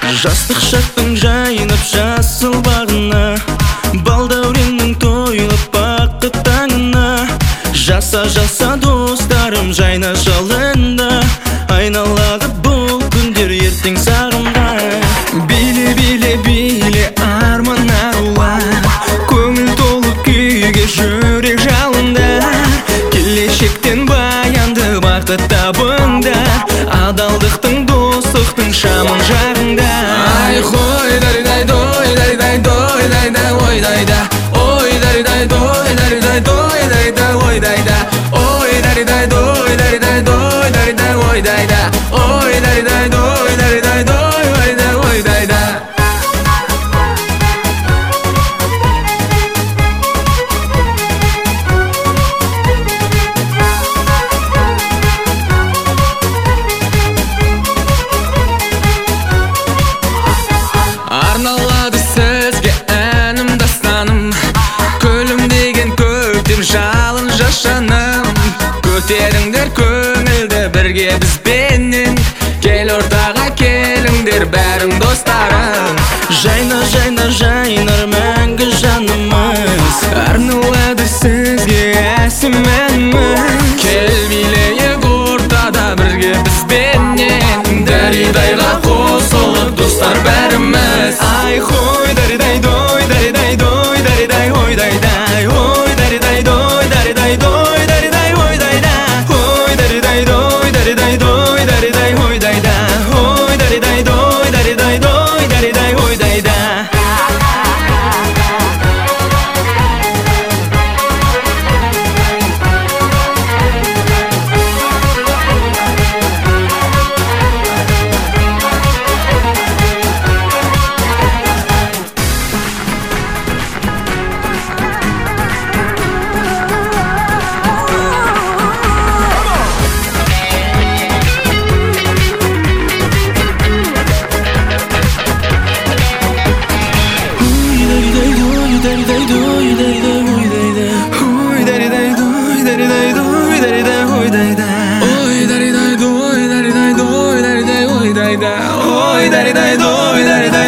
Жастық шақтың жайынып жасыл бағына, балдауреннің тойылып бақыт таңына. Жаса достарым жайна жалында, айналады бұл күндер ертең сағымда. Биле арман арулар, көңіл толы күйге жүрек жалында. Келешектен баянды бақыт табыңда, адалдықтың достықтың шамын жағында. Ай хой даридай дой даридай дой дайда ой дайда, ой даридай дой даридай дой дайда ой дайда, ой даридай дой даридай дой даридай ой дайда, ой даридай дой даридай дой дайда ой дайда. Арналады сізге әнім дастаным, күлімдеген көктем жалын жашаным. Көтеріңдер көңілді бірге бізбенен, кел ортаға келіңдер бәрің достарым. Жайна жайнар мәңгі жанымыз, Арналады сізге әсем әніміз. Кел билейік ортада бірге бізбенен, даридайға қосылып достар бәріміз. Ай хой даридай дой даридай дой даридай ой дайдай, ой даридай дой даридай дой даридай ой дайда, ой даридай дой даридай дой даридай ой дайда, ой даридай дой даридай дой даридай ой дайда. Ой, даридай дой, даридай дой, даридай ой, дайда.